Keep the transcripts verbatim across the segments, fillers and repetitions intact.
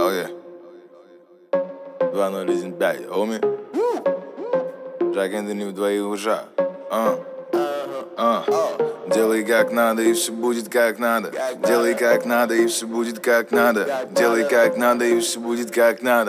Oh yeah. два ноль один пять, homie. Жак Энтони в двоих ушах. Uh. Uh. Делай как надо, и все будет как надо. Делай как надо, и все будет как надо. Делай как надо, и все будет как надо.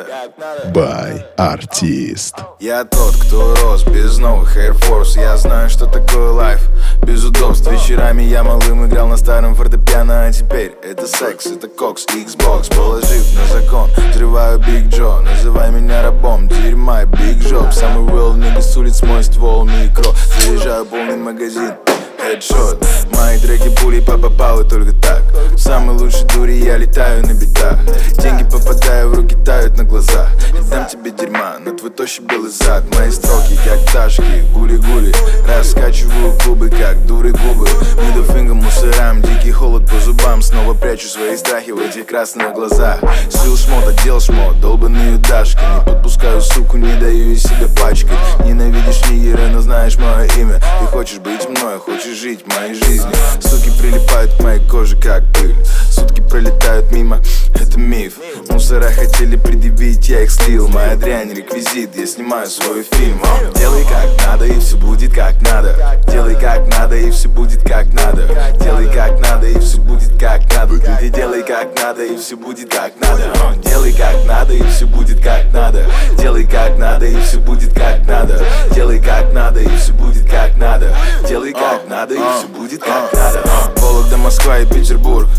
By Artist. Я тот, кто рос без новых Air Force. Я знаю, что такое лайф без удобств. Вечерами я малым играл на старом фортепиано, а теперь это секс, это кокс, Xbox. Положив на закон, взрываю Big Joe. Называй меня рабом, дерьма, Big Job. Самый real nigga с улиц, мой ствол, микро. Заряжаю полный магазин, headshot. Мои треки пулей попал и только так. В самой лучшей дуре я летаю на битах. Деньги попадаю в руки, тают на глазах. Не дам тебе дерьма на твой тощий белый зад. Мои строки как пташки, гули-гули. Раскачиваю клубы, как дуры губы. Мидофингер мусорам, дикий холод по зубам. Снова прячу свои страхи в этих красных глазах. Слил шмот, отдел шмот, долбаные дашки. Не подпускаю суку, не даю из себя пачкать. Ненавидишь нигеры, но знаешь мое имя. Ты хочешь быть мной, хочешь жить моей жизнью. Суки прилипают к моей коже, как пыль. Сутки пролетают мимо, это миф. Мусора хотели предъявить, я их слил. Моя дрянь, реквизит, я снимаю свой фильм. Делай как надо, и все будет как надо. Делай как надо, и все будет как надо. Делай как надо, и все будет как надо. Ты делай как надо, и все будет как надо. Делай как надо, и все будет как надо. Делай как надо, и все будет как надо. Делай как надо, и все будет как надо. Делай как надо, и все будет как надо. Вологда, Москва и Петербург.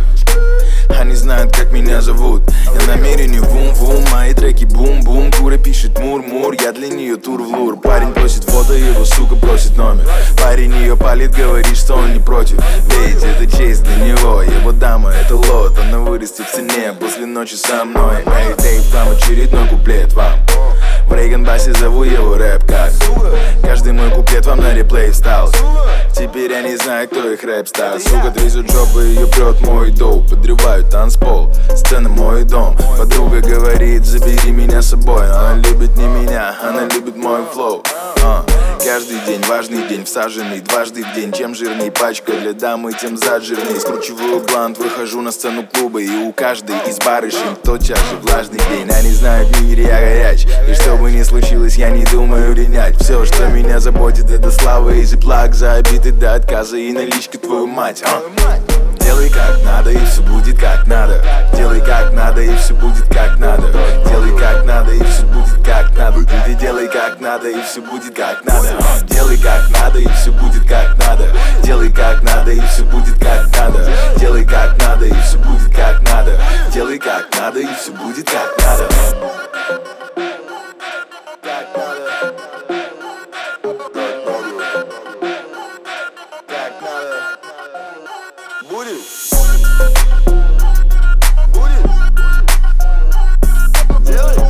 Они знают, как меня зовут. Я намерение вум-вум, мои треки бум-бум. Кура пишет мур-мур, я для нее тур в лур. Парень просит фото, его сука просит номер. Парень ее палит, говорит, что он не против. Ведь это честь для него, его дама это лот. Она вырастет в цене после ночи со мной. Эй, Дэйв, там очередной куплет вам. В Рейган-басе зову его рэп как. Каждый мой куплет вам на реплей встал. Теперь я не знаю, кто их рэп стал. Сука трясет жопу, ее прет мой доуп. Подрывают танцпол, сцена мой дом. Подруга говорит, забери меня с собой. Она любит не меня, она любит мой флоу. uh. Каждый день важный день, всаженный дважды в день. Чем жирней пачка для дамы, тем зад жирней. Скручиваю блант, выхожу на сцену клуба. И у каждой из барышень тотчас же влажный день. Они знают, в мире я горяч. И что бы ни случилось, я не думаю линять. Все, что меня заботит, это слава и зиплак. За обиды до отказа и наличка, твою мать. а? Делай как надо, и все будет как надо. Делай как надо, и все будет как надо. Делай как надо, и все будет как надо. Ты делай как надо, и все будет как надо. Делай как надо, и все будет как надо. Делай как надо, и все будет как надо. Делай как надо, и все будет как надо. Делай как надо, и все будет как надо. Будет? Будет? Делай!